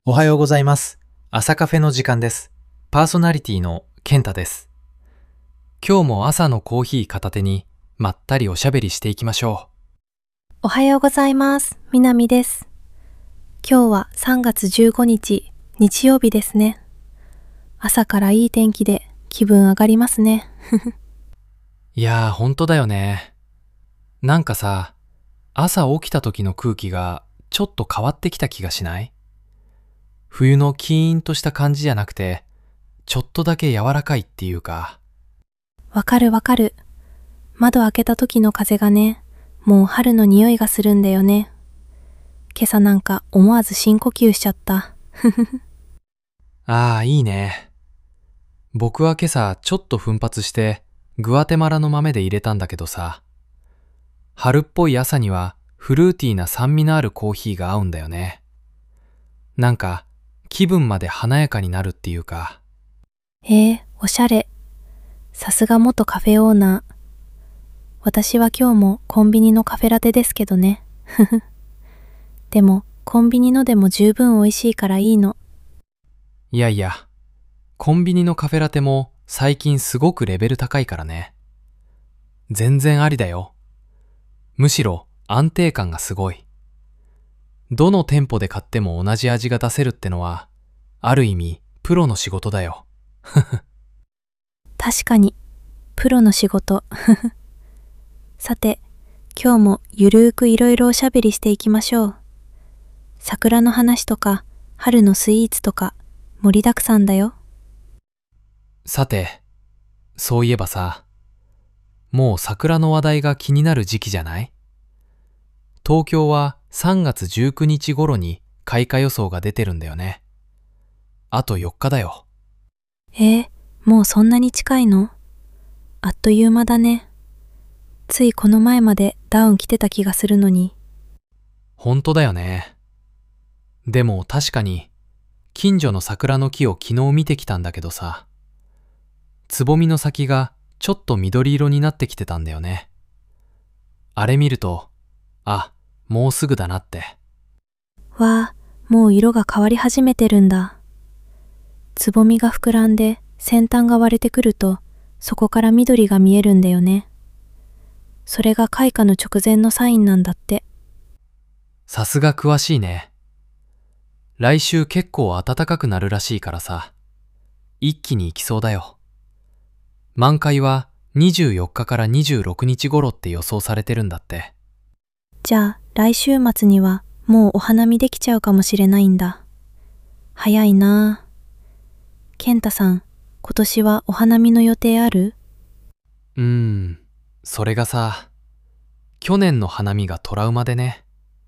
おはようございます。朝カフェの時間です。パーソナリティの健太です。今日も朝のコーヒー片手にまったりおしゃべりしていきましょおはようございます。みなみです。今日は3月15日、日曜日ですね。朝からいい天気で気分上がりますね。 いやー、ほんとだよね。なんかさ、朝起きた時の空気がちょっと変わってきた気がしない？冬のキーンとした感じじゃなくて、ちょっとだけ柔らかいっていうか。 わかるわかる。窓開けた時の風がね、もう春の匂いがするんだよね。今朝なんか思わず深呼吸しちゃった。 ああ、いいね。僕は今朝ちょっと奮発してグアテマラの豆で入れたんだけどさ、春っぽい朝にはフルーティーな酸味のあるコーヒーが合うんだよね。なんか気分まで華やかになるっていうか。 おしゃれ。さすが元カフェオーナー。私は今日もコンビニのカフェラテですけどね。でもコンビニのでも十分美味しいからいいの。 いやいや、コンビニのカフェラテも最近すごくレベル高いからね。全然ありだよ。むしろ安定感がすごい。どの店舗で買っても同じ味が出せるってのは、ある意味プロの仕事だよ。 確かに、プロの仕事。さて、今日もゆるーくいろいろおしゃべりしていきましょう。桜の話とか、春のスイーツとか、盛りだくさんだよ。 さて、そういえばさ、もう桜の話題が気になる時期じゃない？東京は3月19日頃に開花予想が出てるんだよね。あと4日だよ。 もうそんなに近いの？あっという間だね。ついこの前までダウン着てた気がするのに。 ほんとだよね。でも確かに、近所の桜の木を昨日見てきたんだけどさ、つぼみの先がちょっと緑色になってきてたんだよね。あれ見ると、あ、もうすぐだなって。 わあ、もう色が変わり始めてるんだ。つぼみが膨らんで先端が割れてくると、そこから緑が見えるんだよね。それが開花の直前のサインなんだって。 さすが詳しいね。来週結構暖かくなるらしいからさ、一気に行きそうだよ。満開は24日から26日頃って予想されてるんだって。 じゃあ来週末にはもうお花見できちゃうかもしれないんだ。早いなあ。健太さん、今年はお花見の予定ある？ それがさ、去年の花見がトラウマでね。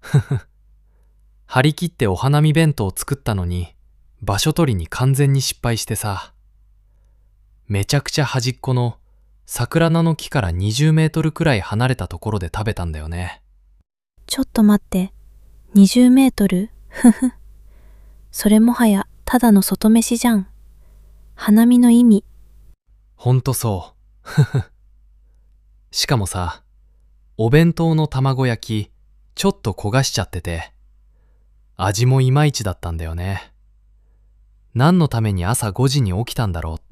張り切ってお花見弁当を作ったのに、場所取りに完全に失敗してさ、めちゃくちゃ端っこの桜菜の木から20メートルくらい離れたところで食べたんだよね。 ちょっと待って、20メートル？ふふ。それもはやただの外飯じゃん。花見の意味。 ほんとそう。しかもさ、お弁当の卵焼き、ちょっと焦がしちゃってて、味もいまいちだったんだよね。何のために朝5時に起きたんだろうって。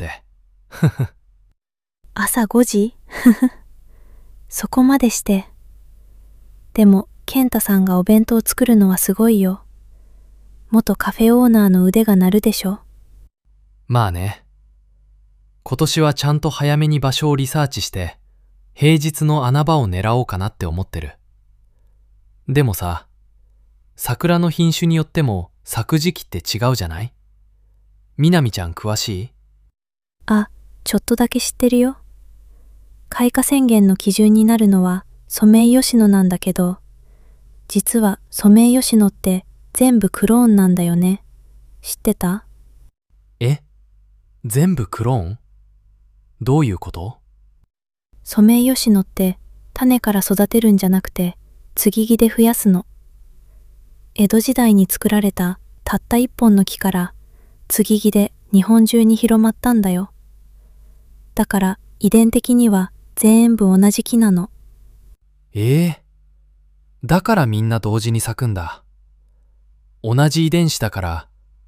朝5時？ふふ。そこまでして。でも、健太さんがお弁当を作るのはすごいよ。元カフェオーナーの腕が鳴るでしょ。 まあね。今年はちゃんと早めに場所をリサーチして、平日の穴場を狙おうかなって思ってる。でもさ、桜の品種によっても咲く時期って違うじゃない？みなみちゃん詳しい？ あ、ちょっとだけ知ってるよ。開花宣言の基準になるのはソメイヨシノなんだけど、実はソメイヨシノって全部クローンなんだよね。知ってた？ え？全部クローン？どういうこと？ ソメイヨシノって種から育てるんじゃなくて接ぎ木で増やすの。江戸時代に作られたたった一本の木から接ぎ木で日本中に広まったんだよ。だから遺伝的には全部同じ木なの。 だからみんな同時に咲くんだ。同じ遺伝子だから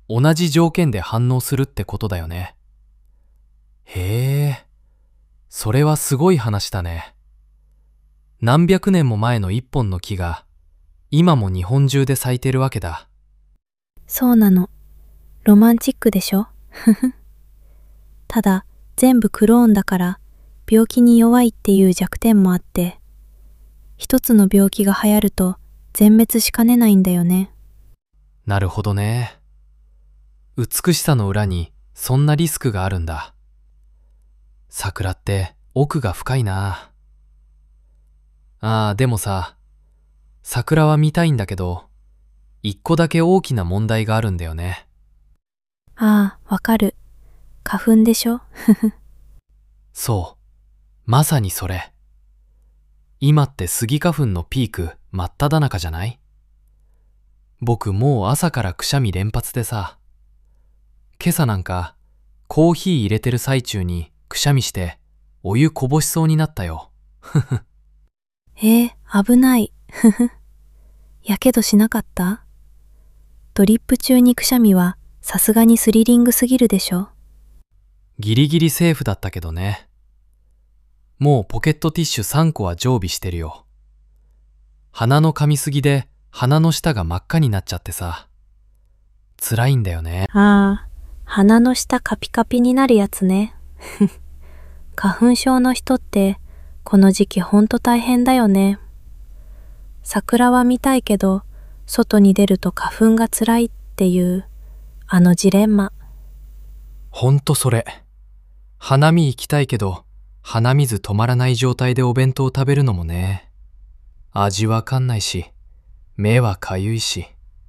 同じ条件で反応するってことだよね。へえ、それはすごい話だね。何百年も前の一本の木が今も日本中で咲いてるわけだ。 そうなの。ロマンチックでしょふふ。ただ、全部クローンだから病気に弱いっていう弱点もあって、一つの病気が流行ると全滅しかねないんだよね。 なるほどね。美しさの裏にそんなリスクがあるんだ。桜って奥が深いな。ああ、でもさ、桜は見たいんだけど、一個だけ大きな問題があるんだよね。 ああ、わかる。花粉でしょふふ。 そう、まさにそれ。今ってスギ花粉のピーク真っ只中じゃない？僕もう朝からくしゃみ連発でさ、今朝なんかコーヒー入れてる最中にくしゃみしてお湯こぼしそうになったよ。 危ない。ふふ。やけどしなかった？ドリップ中にくしゃみはさすがにスリリングすぎるでしょ？ ギリギリセーフだったけどね。もうポケットティッシュ3個は常備してるよ。鼻の噛みすぎで鼻の下が真っ赤になっちゃってさ、辛いんだよね。 ああ、鼻の下カピカピになるやつね。花粉症の人ってこの時期ほんと大変だよね。桜は見たいけど、外に出ると花粉が辛いっていうあのジレンマ。 ほんとそれ。花見行きたいけど、鼻水止まらない状態でお弁当を食べるのもね。味わかんないし、目はかゆいし。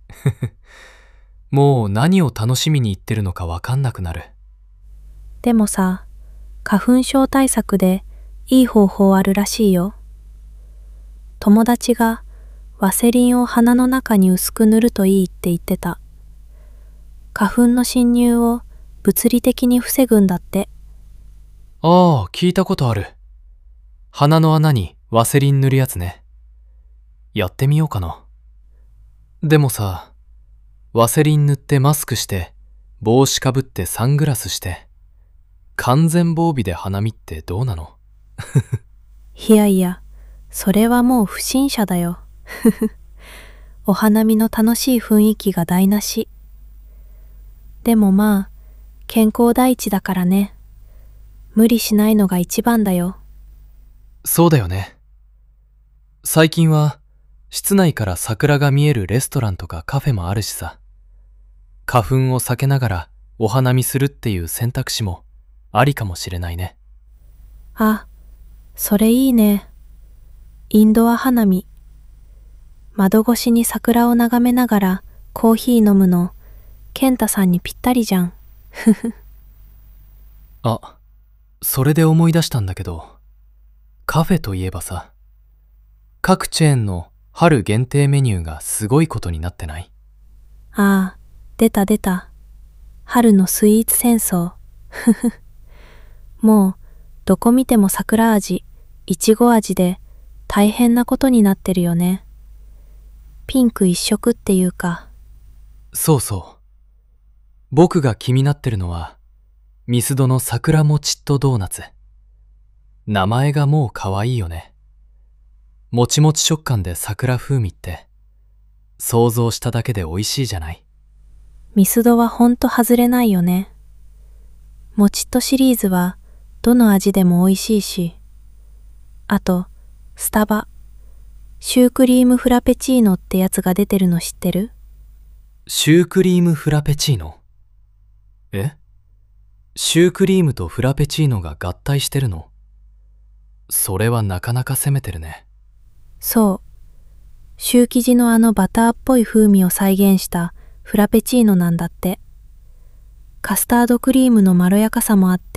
もう何を楽しみに行ってるのかわかんなくなる。 でもさ、花粉症対策でいい方法あるらしいよ。友達がワセリンを鼻の中に薄く塗るといいって言ってた。花粉の侵入を物理的に防ぐんだって。 ああ、聞いたことある。鼻の穴にワセリン塗るやつね。やってみようかな。でもさ、ワセリン塗ってマスクして、帽子かぶってサングラスして、完全防備で花見ってどうなの？ いやいや、それはもう不審者だよ。お花見の楽しい雰囲気が台無し。でもまあ、健康第一だからね。無理しないのが一番だよ。 そうだよね。最近は室内から桜が見えるレストランとかカフェもあるしさ、花粉を避けながらお花見するっていう選択肢もありかもしれないね。 あ、それいいね。インドア花見。窓越しに桜を眺めながらコーヒー飲むの、健太さんにぴったりじゃん。ふふ。 あ、それで思い出したんだけど、カフェといえばさ、各チェーンの春限定メニューがすごいことになってない？ ああ、出た出た。春のスイーツ戦争。ふふ。もう、どこ見ても桜味、いちご味で大変なことになってるよね。ピンク一色っていうか。 そうそう。僕が気になってるのは、ミスドの桜もちっとドーナツ。名前がもう可愛いよね。もちもち食感で桜風味って、想像しただけで美味しいじゃない。 ミスドはほんと外れないよね。もちっとシリーズはどの味でも美味しいし。あと、スタバ、シュークリームフラペチーノってやつが出てるの知ってる？ シュークリームフラペチーノ？え？シュークリームとフラペチーノが合体してるの？それはなかなか攻めてるね。 そう。シュー生地のあのバターっぽい風味を再現したフラペチーノなんだって。カスタードクリームのまろやかさもあって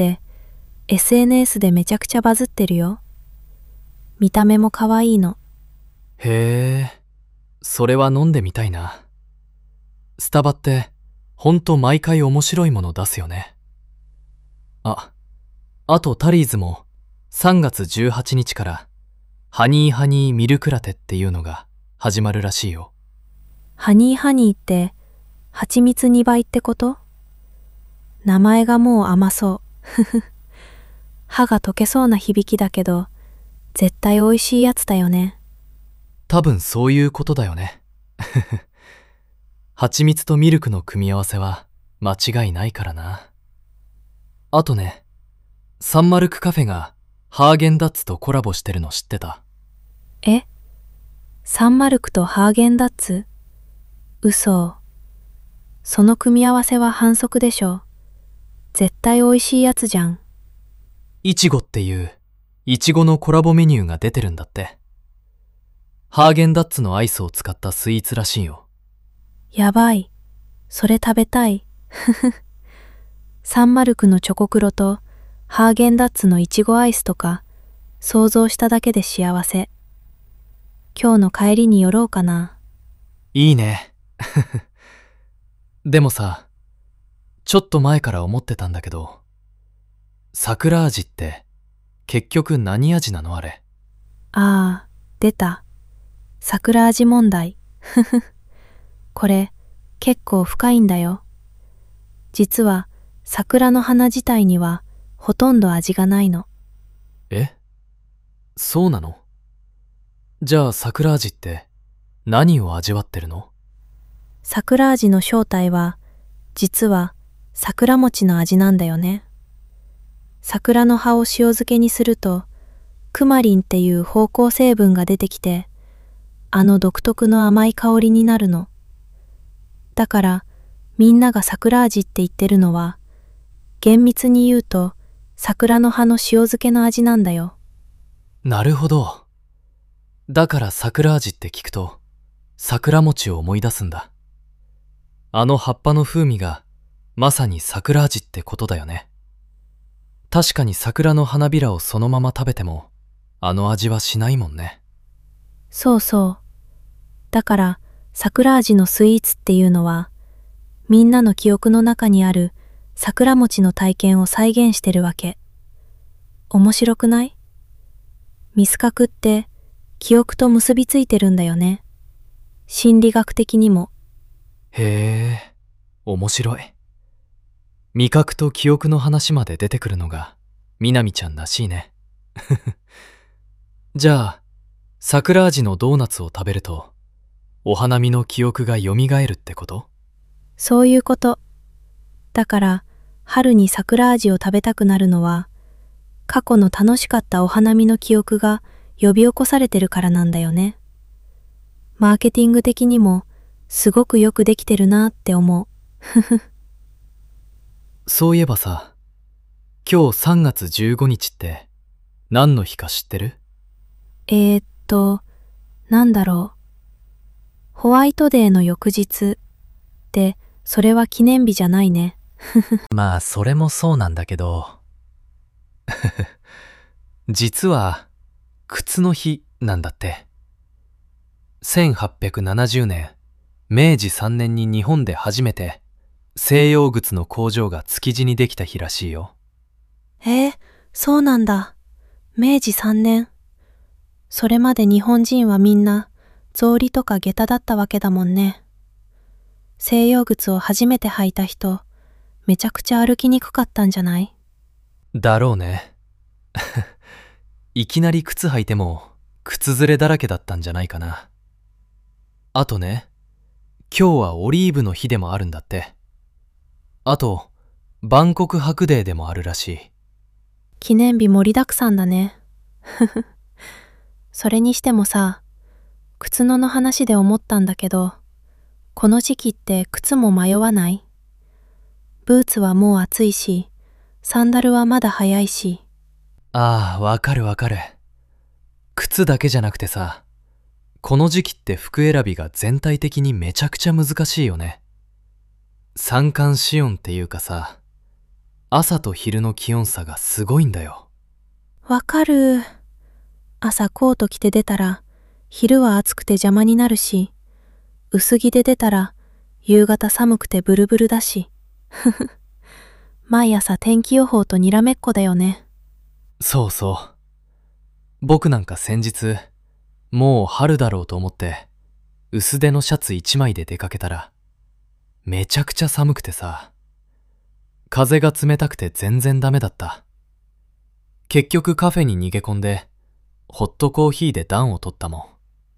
、SNS でめちゃくちゃバズってるよ。見た目も可愛いの。 へえ、それは飲んでみたいな。スタバってほんと毎回面白いもの出すよね。あとタリーズも3月18日からハニーハニーミルクラテっていうのが始まるらしいよ。 ハニーハニーって蜂蜜2倍ってこと？名前がもう甘そう。ふふ。歯が溶けそうな響きだけど、絶対美味しいやつだよね。 多分そういうことだよね。蜂蜜とミルクの組み合わせは間違いないからな。あとね、サンマルクカフェがハーゲンダッツとコラボしてるの知ってた？ え？サンマルクとハーゲンダッツ？嘘。その組み合わせは反則でしょ。絶対美味しいやつじゃん。 イチゴっていうイチゴのコラボメニューが出てるんだって。ハーゲンダッツのアイスを使ったスイーツらしいよ。 やばい。それ食べたい。ふふ。サンマルクのチョコクロとハーゲンダッツのイチゴアイスとか想像しただけで幸せ。今日の帰りに寄ろうかな。 いいね。でもさ、ちょっと前から思ってたんだけど、桜味って結局何味なのあれ？ ああ、出た。桜味問題。ふふ。これ結構深いんだよ。実は桜の花自体にはほとんど味がないの。 え？そうなの？じゃあ桜味って何を味わってるの？ 桜味の正体は実は桜餅の味なんだよね。桜の葉を塩漬けにするとクマリンっていう芳香成分が出てきて、あの独特の甘い香りになるの。だからみんなが桜味って言ってるのは、厳密に言うと桜の葉の塩漬けの味なんだよ。 なるほど。だから桜味って聞くと桜餅を思い出すんだ。あの葉っぱの風味がまさに桜味ってことだよね。確かに桜の花びらをそのまま食べてもあの味はしないもんね。 そうそう。だから桜味のスイーツっていうのは、みんなの記憶の中にある桜餅の体験を再現してるわけ。面白くない？ミスカクって記憶と結びついてるんだよね。心理学的にも。 へえ、面白い。味覚と記憶の話まで出てくるのがみなみちゃんらしいね。じゃあ、桜味のドーナツを食べるとお花見の記憶が蘇るってこと？ そういうこと。だから春に桜味を食べたくなるのは、過去の楽しかったお花見の記憶が呼び起こされてるからなんだよね。マーケティング的にもすごくよくできてるなって思う。ふふ。 そういえばさ、今日3月15日って何の日か知ってる？ なんだろう。ホワイトデーの翌日って、それは記念日じゃないね。 まあそれもそうなんだけど実は靴の日なんだって。1870年明治3年に日本で初めて西洋靴の工場が築地にできた日らしいよ。 そうなんだ。明治3年。それまで日本人はみんな草履とか下駄だったわけだもんね。西洋靴を初めて履いた人、めちゃくちゃ歩きにくかったんじゃない？ だろうね。いきなり靴履いても靴ずれだらけだったんじゃないかな。あとね、今日はオリーブの日でもあるんだって。あと、万国博デーでもあるらしい。 記念日盛りだくさんだね。それにしてもさ、靴の話で思ったんだけど、この時期って靴も迷わない？ブーツはもう暑いし、サンダルはまだ早いし。 ああ、わかるわかる。靴だけじゃなくてさ、この時期って服選びが全体的にめちゃくちゃ難しいよね。三寒四温っていうかさ、朝と昼の気温差がすごいんだよ。 わかる。朝コート着て出たら、昼は暑くて邪魔になるし、薄着で出たら、夕方寒くてブルブルだし。毎朝天気予報とにらめっこだよね。 そうそう。僕なんか先日、もう春だろうと思って、薄手のシャツ一枚で出かけたら、 めちゃくちゃ寒くてさ、風が冷たくて全然ダメだった。結局カフェに逃げ込んで、ホットコーヒーで暖を取ったもん。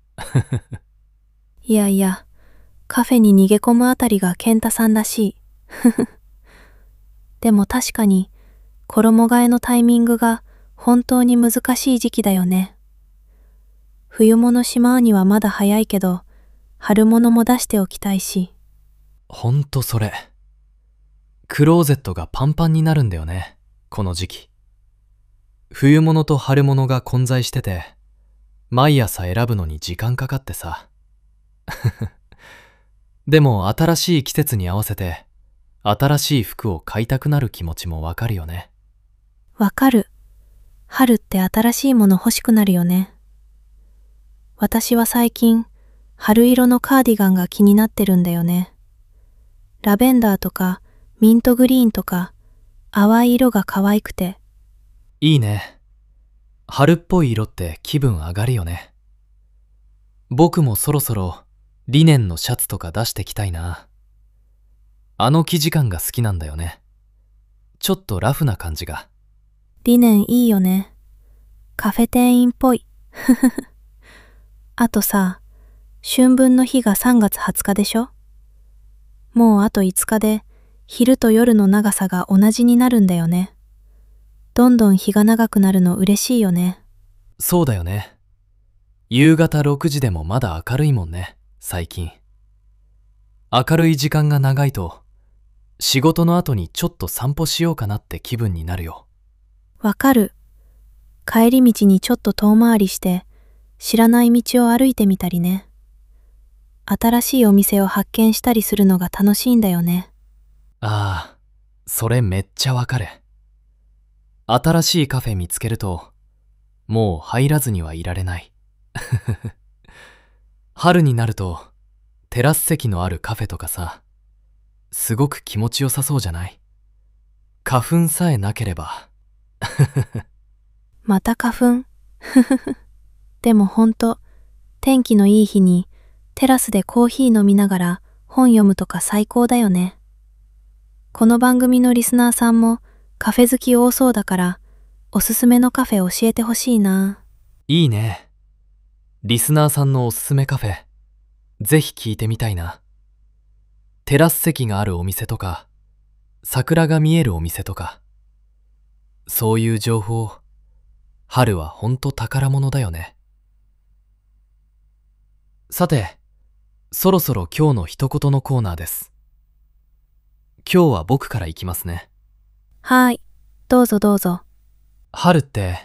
いやいや、カフェに逃げ込むあたりが健太さんらしい。でも確かに、衣替えのタイミングが本当に難しい時期だよね。冬物しまうにはまだ早いけど、春物も出しておきたいし。 ほんとそれ。クローゼットがパンパンになるんだよね、この時期。冬物と春物が混在してて、毎朝選ぶのに時間かかってさ。でも新しい季節に合わせて、新しい服を買いたくなる気持ちもわかるよね。 わかる。春って新しいもの欲しくなるよね。私は最近、春色のカーディガンが気になってるんだよね。ラベンダーとかミントグリーンとか淡い色が可愛くて。 いいね。春っぽい色って気分上がるよね。僕もそろそろリネンのシャツとか出してきたいな。あの生地感が好きなんだよね。ちょっとラフな感じが。 リネンいいよね。カフェ店員っぽい。あとさ、春分の日が3月20日でしょ？もうあと5日で昼と夜の長さが同じになるんだよね。どんどん日が長くなるの嬉しいよね。 そうだよね。夕方6時でもまだ明るいもんね、最近。明るい時間が長いと、仕事の後にちょっと散歩しようかなって気分になるよ。 わかる。帰り道にちょっと遠回りして、知らない道を歩いてみたりね。新しいお店を発見したりするのが楽しいんだよね。 ああ、それめっちゃわかる。新しいカフェ見つけると、もう入らずにはいられない。春になると、テラス席のあるカフェとかさ、すごく気持ちよさそうじゃない？花粉さえなければ。 また花粉。でもほんと、天気のいい日にテラスでコーヒー飲みながら本読むとか最高だよね。この番組のリスナーさんもカフェ好き多そうだから、おすすめのカフェ教えてほしいな。 いいね。リスナーさんのおすすめカフェ、ぜひ聞いてみたいな。テラス席があるお店とか、桜が見えるお店とか、そういう情報、春はほんと宝物だよね。さて、そろそろ今日の一言のコーナーです。今日は僕からいきますね。 はい、どうぞどうぞ。 春って、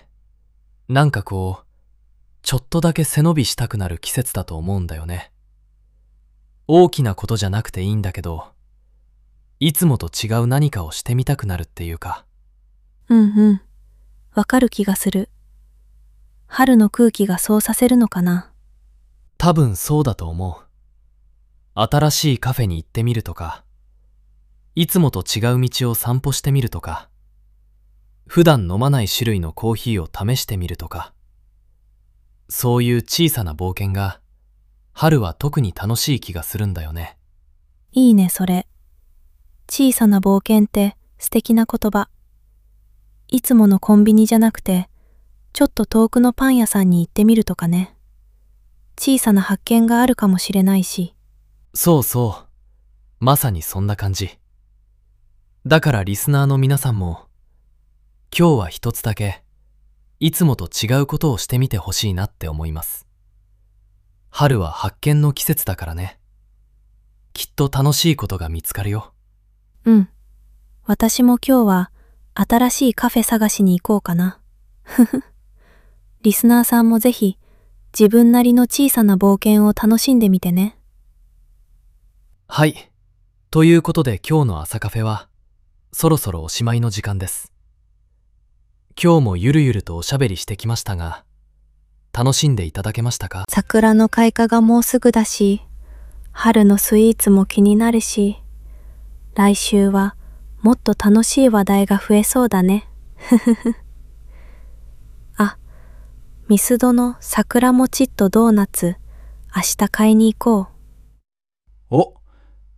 なんかこう、ちょっとだけ背伸びしたくなる季節だと思うんだよね。大きなことじゃなくていいんだけど、いつもと違う何かをしてみたくなるっていうか。 うんうん。わかる気がする。春の空気がそうさせるのかな。 多分そうだと思う。新しいカフェに行ってみるとか、いつもと違う道を散歩してみるとか、普段飲まない種類のコーヒーを試してみるとか、そういう小さな冒険が、春は特に楽しい気がするんだよね。 いいね、それ。小さな冒険って素敵な言葉。いつものコンビニじゃなくて、ちょっと遠くのパン屋さんに行ってみるとかね。小さな発見があるかもしれないし。 そうそう。まさにそんな感じ。だからリスナーの皆さんも、今日は一つだけ、いつもと違うことをしてみてほしいなって思います。春は発見の季節だからね。きっと楽しいことが見つかるよ。 うん。私も今日は新しいカフェ探しに行こうかな。ふふ。リスナーさんもぜひ自分なりの小さな冒険を楽しんでみてね。 はい。ということで今日の朝カフェは、そろそろおしまいの時間です。今日もゆるゆるとおしゃべりしてきましたが、楽しんでいただけましたか？ 桜の開花がもうすぐだし、春のスイーツも気になるし、来週はもっと楽しい話題が増えそうだね。ふふふ。あ、ミスドの桜餅とドーナツ、明日買いに行こう。 お、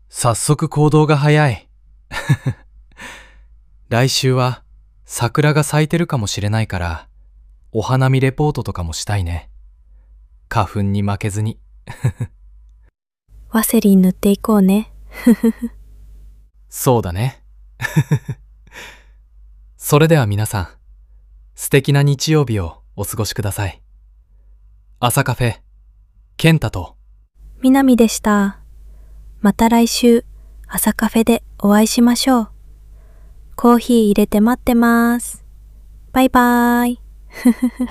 早速行動が早い。来週は桜が咲いてるかもしれないから、お花見レポートとかもしたいね。花粉に負けずに。 ワセリン塗っていこうね。 そうだね。それでは皆さん、素敵な日曜日をお過ごしください。朝カフェ、健太とみなみでした。また来週、朝カフェでお会いしましょう。コーヒー入れて待ってます。バイバーイ。